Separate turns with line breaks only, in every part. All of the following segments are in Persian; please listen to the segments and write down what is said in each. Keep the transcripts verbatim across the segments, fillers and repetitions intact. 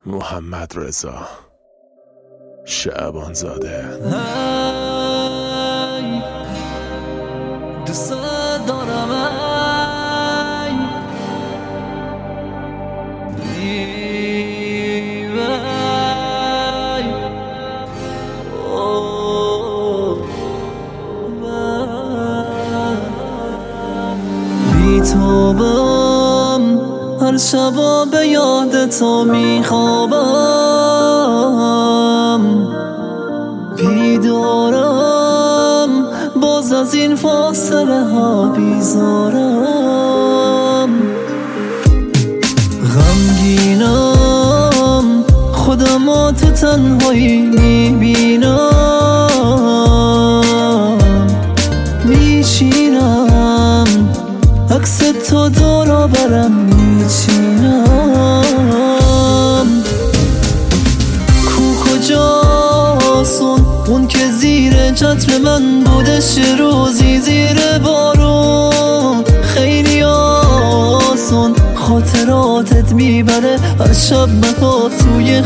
محمد رضا شعبان زاده.
ای دوست دارم، ای ای اوه بی‌تابم، هر شبا به یاد تو میخوابم، بیدارم باز از این فاصله ها بیزارم، غمگینم خودم تو تنهایی میبینم، میشینم عکس تو دورا برم میچینم، کو کجاست اون که زیر چتر من بودش روزی زیر بارون، خیلی آسون خاطراتت میبره هر شب مها توی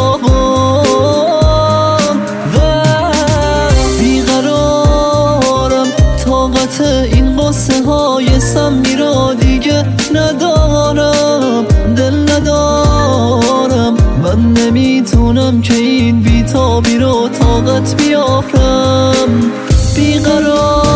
خیابان، و بیقرارم طاقت این قصه های سمی را دیگه ندارم، دل ندارم، من نمیتونم که این بیتابی رو طاقت بیارم، بیقرارم.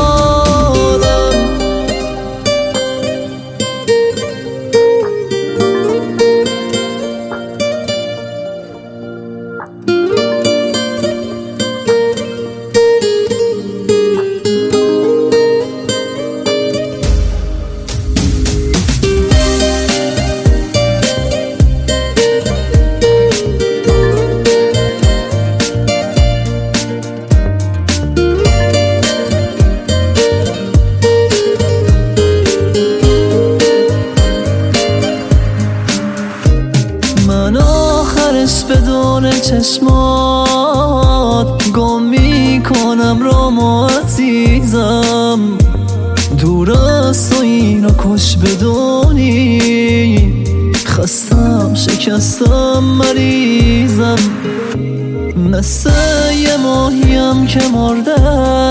من آخرش بدون چشمات گم میکنم رامو عزیزم، دور از تو اینو کش بدونی، خستم شکستم مریضم، مثل یه ماهیم که مرده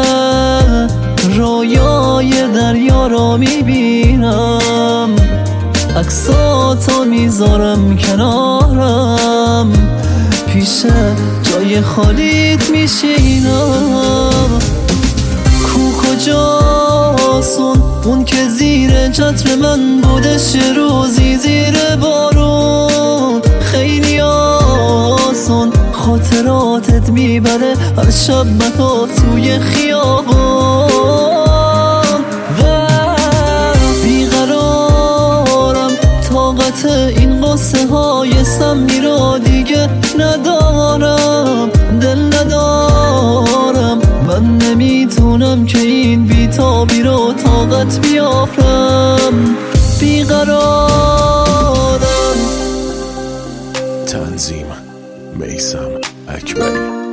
رویای دریا را میبینم، عکساتو میذارم کنارم، پیش جای خالیت میشینم، کو کجاست اون که زیر چتر من بودش روزی زیر بارون، خیلی آسون خاطراتت میبره هر شب مها توی خیابان، و بیقرارم طاقت این قصه های سمی را دیگه ندارم، دل ندارم، من نمیتونم که این بیتابی رو طاقت بیارم، بیقرارم.
تنظیم میثم اکبری.